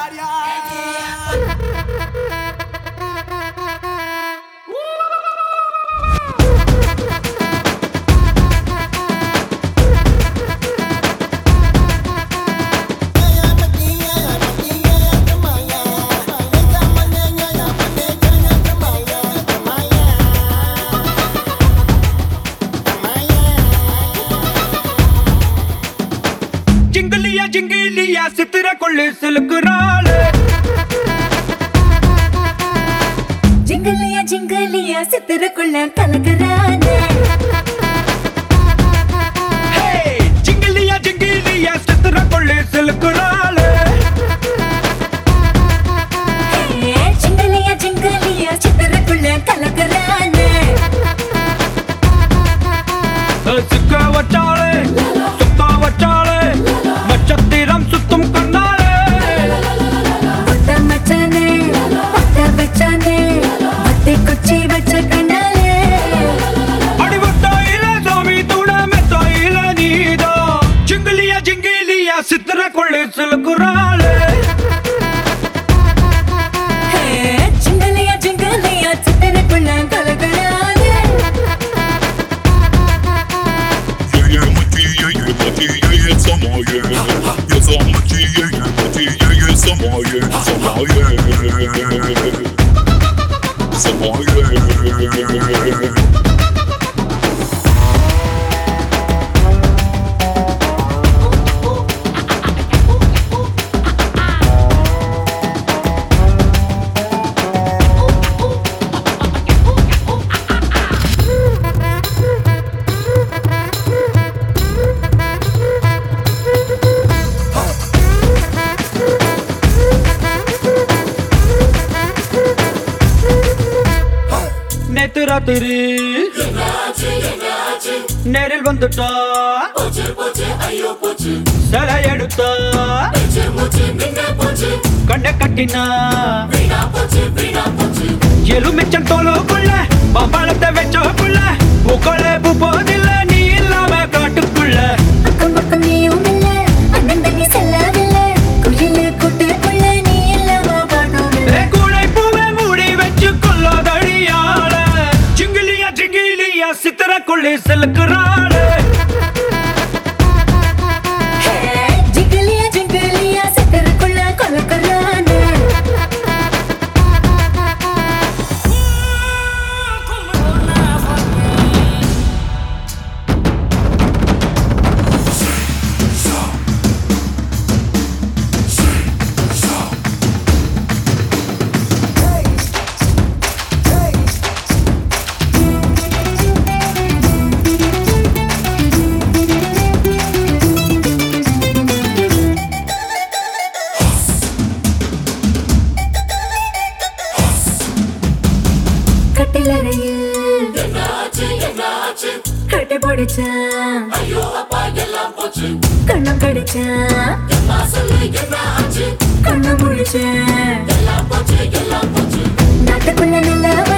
जिंगलिया सितरा कोल्ले सिलकुराल जिंगलिया सितरा कोल्ले कलकराने जिंगलिया सितरा कोल्ले सिलकुराल जिंगलिया सितरा कोल्ले कलकराने सिक्का वचाले सुक्का वचाले मचत्तिरम सुत्तुम कन्नाले पत्ता मचाने पत्ता बचाने पत्ते कुची बचा कन्नाले अड़ी वट्टाइले स्वामी तूड़ा मेत्ताइले नीदा जिंगलिया सितरा कोल्ले सिलकुराले जिंगलिया सितरा कोल्ले कलकराने ராத்திரி நேரில் வந்துட்டா சிலை எடுத்தா கண்ண கட்டினா எலுமிச்சம் தோலுக்குள்ள பம்பளத்தை வச்சோக்குள்ள உக்கொலை போதில்ல நீ இல்லாம காட்டுக்குள்ள அக்கம் பக்கம் நீயும் இல்ல அண்ணன் தண்ணி செல்லவில்ல குயிலு கூட்டுக்குள்ள நீ இல்லாம பாடோம் கூடை பூவை மூடி வச்சு கொள்ளாதடியாள जिंगलिया सितरा कोल्ले सिलकुराले जिंगलिया सितरा कोल्ले कलकराने கட்டி போடுச்சான் கண்ணம் கடிச்சான் கண்ணம் முடிச்சேன் நாட்டுக்குள்ள நல்ல